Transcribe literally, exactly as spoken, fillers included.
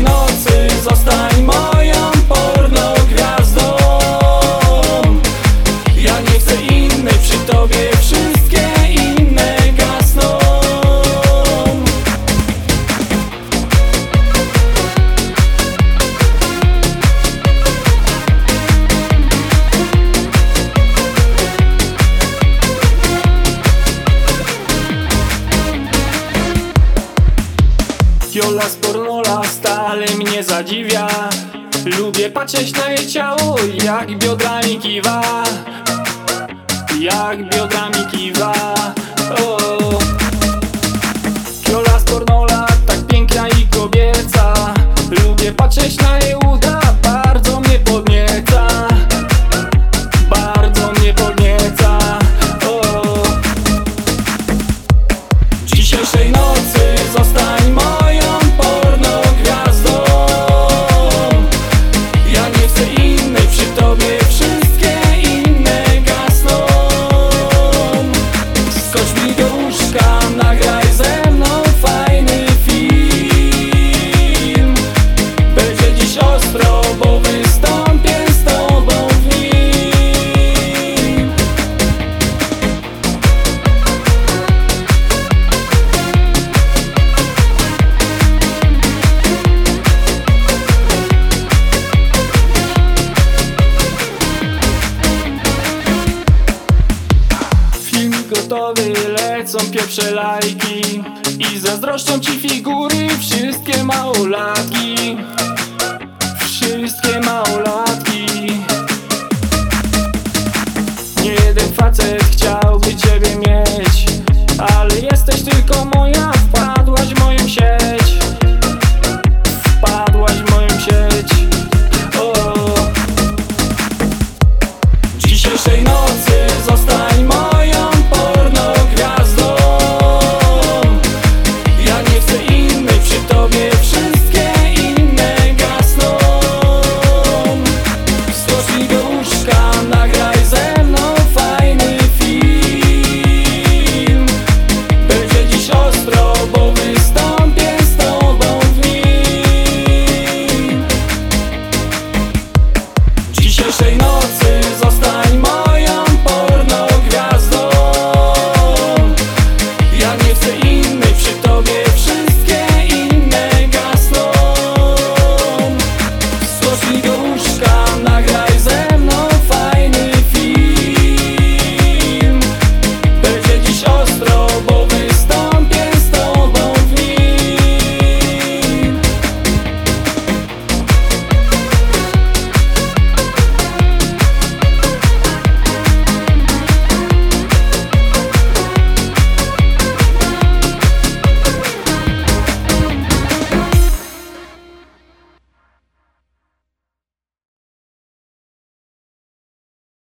nocy zostań moją pornogwiazdą. Ja nie chcę innej, przy tobie wszystkie inne gasną. Jola z pornola stale mnie zadziwia. Lubię patrzeć na jej ciało, jak biodrami kiwa, jak biodrami kiwa. O. Jola z pornola tak piękna i kobieca. Lubię patrzeć na jej uda, bardzo mnie podnieca, bardzo mnie podnieca. O. Dzisiejszej nocy zostań moją pornogwiazdą. Ja nie chcę innej, przy tobie wszystkie inne gasną. Skocz mi do łóżka, nagraj ze mną fajny film. Będzie dziś ostro, bo wystąpię z tobą w nim. Filmik gotowy, lecą pierwsze lajki i zazdroszczą ci figury wszystkie małolatki.